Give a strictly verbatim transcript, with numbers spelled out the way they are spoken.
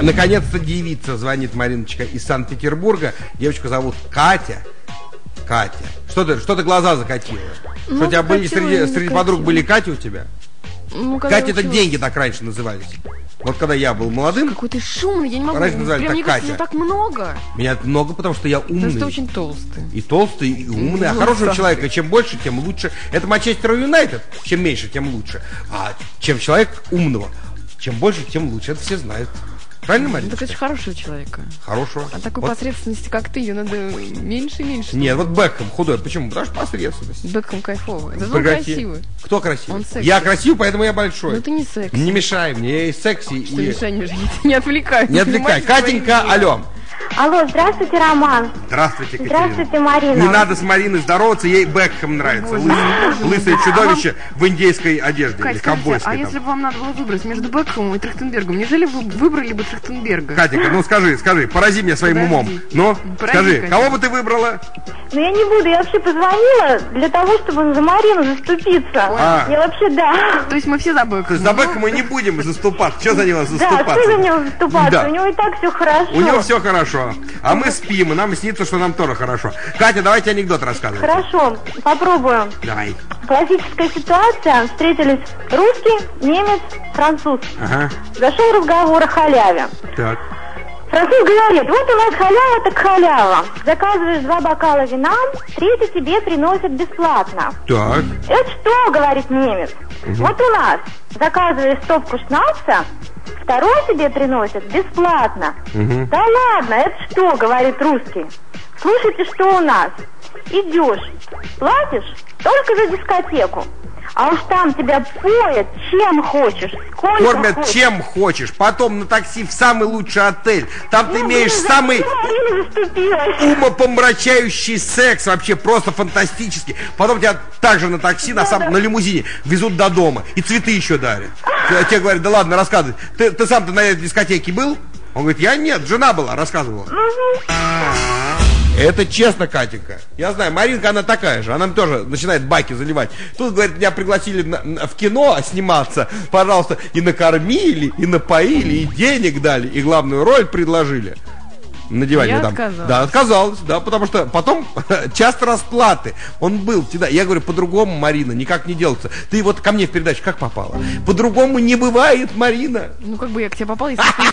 Наконец-то девица звонит, Мариночка, из Санкт-Петербурга. Девочку зовут Катя. Катя. Что ты, что ты глаза закатила? Ну, что у тебя были среди, среди подруг были Катя у тебя? Ну, Катя, это деньги так раньше назывались. Вот когда я был молодым. Какой ты шумный, я не могу. Раньше называли Прям, так мне Катя. кажется, так много. Меня много, потому что я умный. Потому что ты очень толстый. И толстый, и умный. А Ну, хорошего да. человека, чем больше, тем лучше. Это Манчестер Юнайтед. Чем меньше, тем лучше. А чем человек умного, чем больше, тем лучше. Это все знают. Правильно, Ну, Мариночка? так это же хорошего человека. Хорошего. А такой Вот. посредственности, как ты, ее надо меньше и меньше. Нет, вот Бекхэм худой. Почему? Потому что посредственность. Бекхэм кайфовый. Зато он Прекрати. красивый. Кто красивый? Он секси. Я красивый, поэтому я большой. Ну ты не секси. Не мешай мне, я и секси. Что и... мешай, не, не отвлекай. Не отвлекай. Катенька, алло. Алло, здравствуйте, Роман. Здравствуйте, Катерина. Здравствуйте, Марина. Не надо с Мариной здороваться, ей Бекхэм нравится. Лысый, лысое чудовище в индейской одежде. Кать, Или скажите, ковбойской а там. если бы вам надо было выбрать между Бекхэмом и Трахтенбергом, неужели вы выбрали бы Трахтенберга? Катенька, ну скажи, скажи, порази меня своим Подожди. умом. Ну, Порази, скажи, Катя. кого бы ты выбрала? Ну я не буду, я вообще позвонила для того, чтобы за Марину заступиться. А. Я вообще, да. То есть мы все за Бекхэма. То есть за Бекхэма не будем заступаться. Что за него Да, заступаться? что за него заступаться? Да. У него и так все хорошо. У него все хорошо. А мы спим, и нам снится, что нам тоже хорошо. Катя, давайте анекдот рассказывай. Хорошо, попробую. Давай. Классическая ситуация. Встретились русский, немец, француз. Ага. Зашел разговор о халяве. Так. Француз говорит, вот у нас халява так халява. Заказываешь два бокала вина, третий тебе приносят бесплатно. Так. Это что, говорит немец? Вот у нас заказываешь стопку шнапса, второй тебе приносят бесплатно. Мгм. Да ладно, это что, говорит русский? Слушайте, что у нас? Идешь, платишь только за дискотеку. А уж там тебя поят чем хочешь, сколько Кормят хочешь. чем хочешь. Потом на такси в самый лучший отель. Там ты Ну, имеешь блин, самый зачем Марина заступилась? умопомрачающий секс. Вообще просто фантастический. Потом тебя также на такси, на, сам, на лимузине везут до дома. И цветы еще дарят. Те- Тебе говорят, да ладно, рассказывай. Ты, ты сам-то на этой дискотеке был? Он говорит, я нет, жена была, рассказывала. Это честно, Катенька. Я знаю, Маринка, она такая же. Она тоже начинает баки заливать. Тут, говорит, меня пригласили на- на- в кино сниматься. Пожалуйста, и накормили, и напоили, и денег дали, и главную роль предложили. На диване Я там. отказалась. Да, отказалась, да, потому что потом часто расплаты. Он был всегда. Я говорю, по-другому, Марина, никак не делается. Ты вот ко мне в передачу как попала? По-другому не бывает, Марина. Ну как бы я к тебе попала, если